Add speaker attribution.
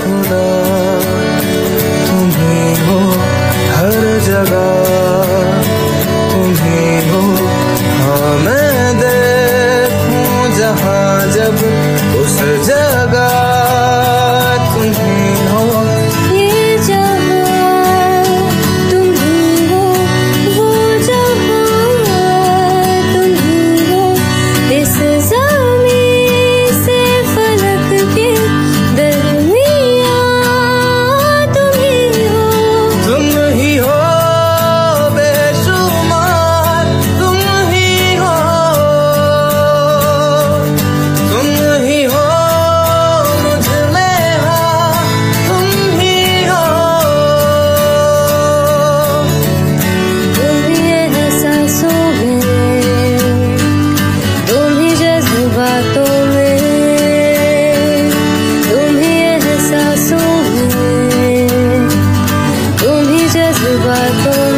Speaker 1: खुदा तुम्हीं हो हर जगह, तुम्हीं हो। हाँ मैं देखूं जहाँ जब उस जगह तुम्हीं हो।
Speaker 2: ये जहाँ तुम्हीं हो, वो जहाँ तुम्हीं हो। इस ज़मीं से फलक के दरमियाँ तुम्हीं हो।
Speaker 1: तुम ही हो बेशुमार, तुम ही हो, तुम ही हो मुझ में, हाँ तुम ही हो।
Speaker 2: तुम ही एहसासों में, तुम ही जज्बातों में, तुम ही एहसासों में, तुम ही जज्बातों में।